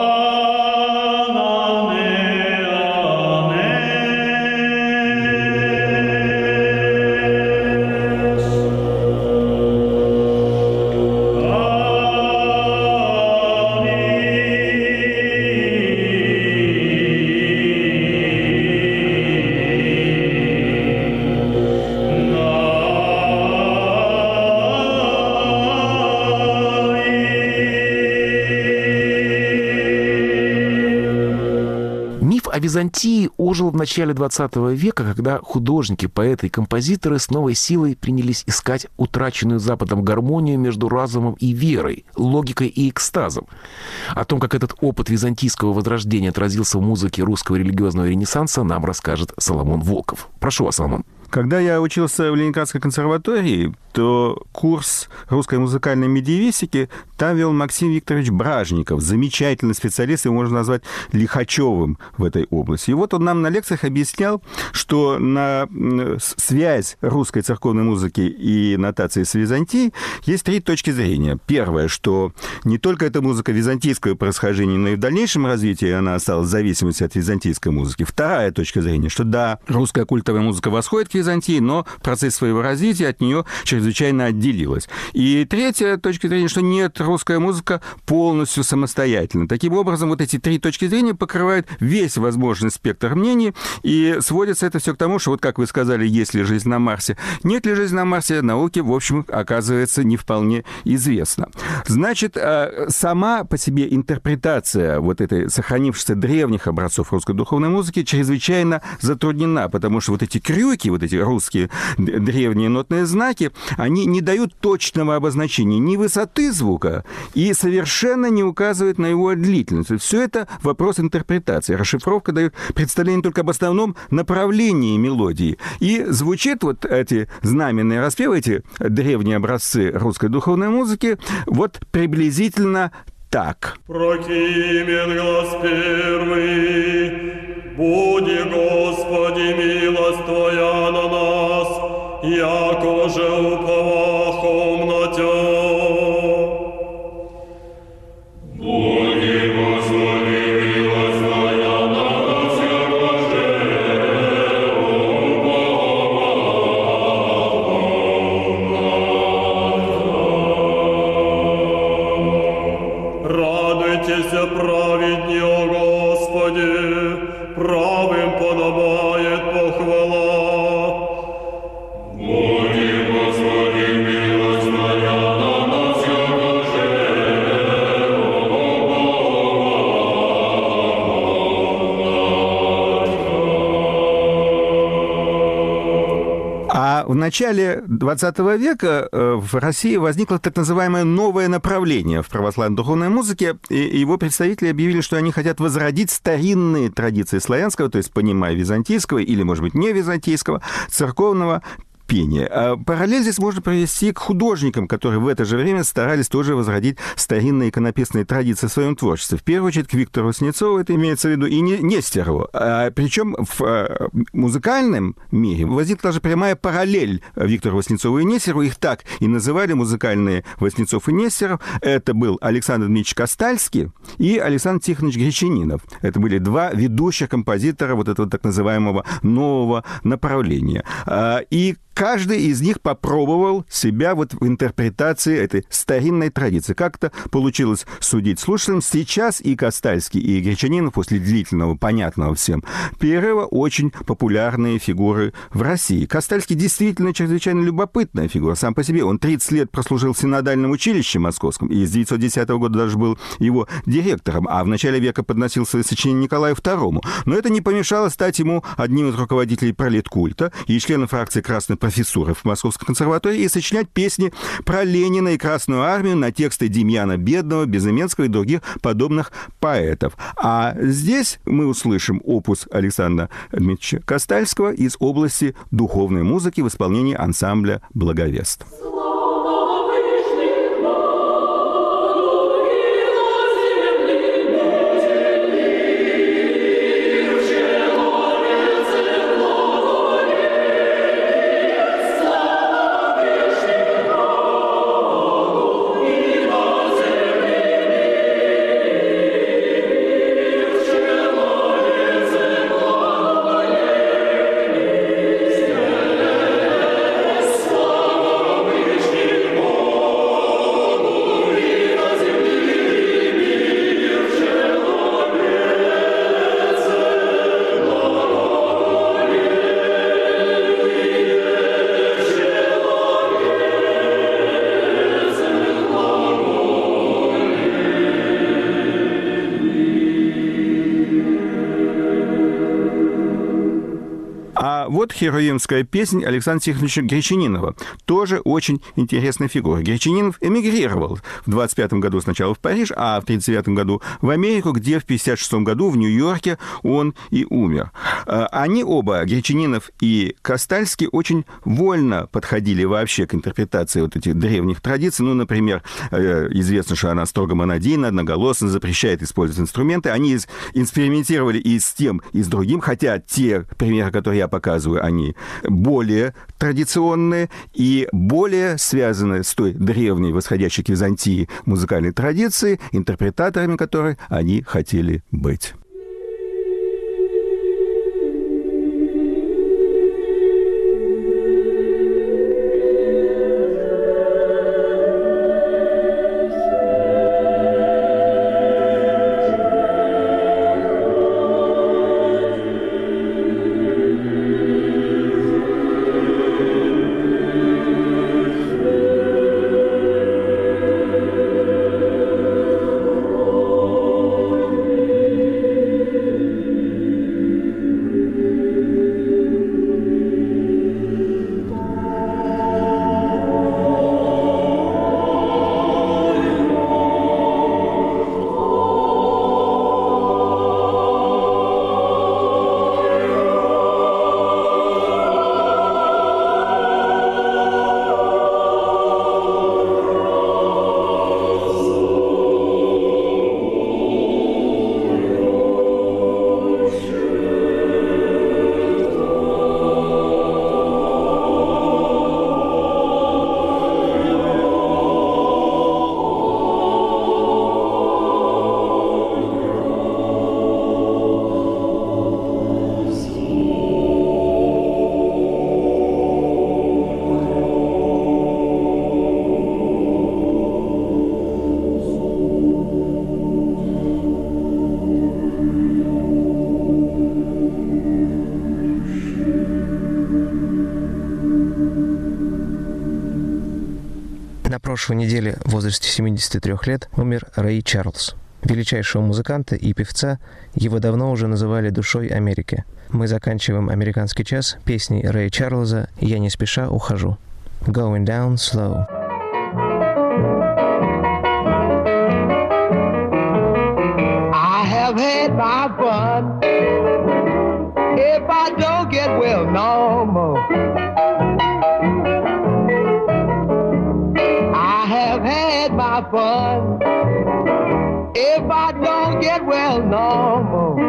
О Византии ожил в начале двадцатого века, когда художники, поэты и композиторы с новой силой принялись искать утраченную Западом гармонию между разумом и верой, логикой и экстазом. О том, как этот опыт византийского возрождения отразился в музыке русского религиозного ренессанса, нам расскажет Соломон Волков. Прошу вас, Соломон. Когда я учился в Ленинградской консерватории, то курс русской музыкальной медиевистики там вел Максим Викторович Бражников, замечательный специалист, его можно назвать Лихачевым в этой области. И вот он нам на лекциях объяснял, что на связь русской церковной музыки и нотации с Византией есть три точки зрения. Первое, что не только эта музыка византийского происхождения, но и в дальнейшем развитии она осталась в зависимости от византийской музыки. Вторая точка зрения, что да, русская культовая музыка восходит к Византии, но процесс своего развития от нее чрезвычайно отделилась. И третья точка зрения, что нет, русская музыка полностью самостоятельна. Таким образом, вот эти три точки зрения покрывают весь возможный спектр мнений, и сводится это все к тому, что, вот как вы сказали, есть ли жизнь на Марсе, нет ли жизни на Марсе, науке, в общем, оказывается, не вполне известно. Значит, сама по себе интерпретация вот этой сохранившихся древних образцов русской духовной музыки чрезвычайно затруднена, потому что вот эти крюки, вот эти русские древние нотные знаки, они не дают точного обозначения ни высоты звука и совершенно не указывают на его длительность. Все это вопрос интерпретации. Расшифровка дает представление только об основном направлении мелодии. И звучат вот эти знаменные распевы, эти древние образцы русской духовной музыки, вот приблизительно так. Прокимен глаз первый, буди, Господи, милость Твоя на нас, яко же уповахом на Тя. Буди, Господи, милость Твоя на нас, яко же уповахом на Тя. Радуйтесь, праведни, о Господи, правым подобает похвала. Буди, Господи, милость Твоя на нас, яко же А в начале двадцатого века в России возникло так называемое новое направление в православной духовной музыке, и его представители объявили, что они хотят возродить старинные традиции славянского, то есть, понимая, византийского или, может быть, не византийского, церковного пения. А параллель здесь можно привести к художникам, которые в это же время старались тоже возродить старинные иконописные традиции в своем творчестве. В первую очередь к Виктору Васнецову, это имеется в виду, и Нестерову. А, причем в музыкальном мире возникла даже прямая параллель Виктору Васнецову и Нестерову. Их так и называли музыкальные Васнецов и Нестеров. Это был Александр Дмитриевич Костальский и Александр Тихонович Гречанинов. Это были два ведущих композитора вот этого так называемого нового направления. И каждый из них попробовал себя вот в интерпретации этой старинной традиции. Как-то получилось судить слушателям. Сейчас и Костальский, и Гречанинов после длительного, понятного всем перерыва очень популярные фигуры в России. Костальский действительно чрезвычайно любопытная фигура сам по себе. Он тридцать лет прослужил в Синодальном училище московском, и с девятьсот десятого года даже был его директором, а в начале века подносил свои сочинения Николаю второму. Но это не помешало стать ему одним из руководителей пролеткульта и членом фракции «Красной профессуры» в Московской консерватории и сочинять песни про Ленина и Красную армию на тексты Демьяна Бедного, Безыменского и других подобных поэтов. А здесь мы услышим опус Александра Дмитриевича Костальского из области духовной музыки в исполнении ансамбля «Благовест». Вот херувимская песнь Александра Тихоновича Гречанинова. Тоже очень интересная фигура. Гречанинов эмигрировал в двадцать пятом году сначала в Париж, а в тридцать девятом году в Америку, где в пятьдесят шестом году в Нью-Йорке он и умер. Они оба, Гречанинов и Костальский, очень вольно подходили вообще к интерпретации вот этих древних традиций. Ну, например, известно, что она строго монодийна, одноголосно, запрещает использовать инструменты. Они экспериментировали и с тем, и с другим, хотя те примеры, которые я показываю, они более традиционные и более связаны с той древней, восходящей к Византии музыкальной традиции, интерпретаторами которой они хотели быть. На прошлой неделе в возрасте семидесяти трёх лет умер Рэй Чарльз. Величайшего музыканта и певца, его давно уже называли душой Америки. Мы заканчиваем американский час песней Рэя Чарльза «Я не спеша ухожу». Going down slow. I have had my fun. If I don't get well no more, I have had my fun. If I don't get well no more,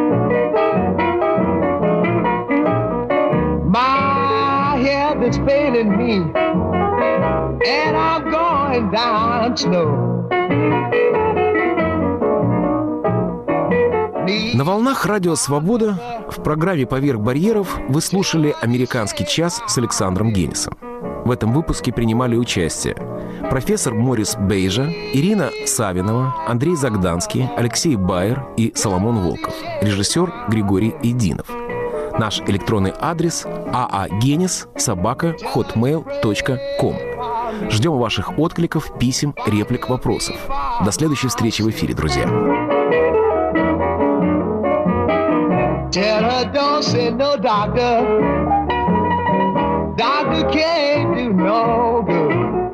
my health is failing me, and I'm going down slow. На волнах «Радио Свобода» в программе «Поверх барьеров» вы слушали «Американский час» с Александром Генисом. В этом выпуске принимали участие профессор Морис Бейжа, Ирина Савинова, Андрей Загданский, Алексей Байер и Соломон Волков, режиссер Григорий Идинов. Наш электронный адрес aagenis собака хотмейл точка ком. Ждем ваших откликов, писем, реплик, вопросов. До следующей встречи в эфире, друзья. Tell her don't say no doctor. Doctor can't do no good.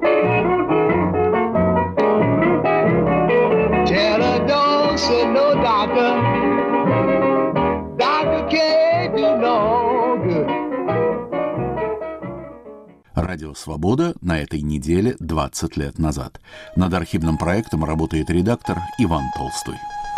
Tell her don't say no doctor. Doctor can't do no good. Радио «Свобода» на этой неделе двадцать лет назад. Над архивным проектом работает редактор Иван Толстой.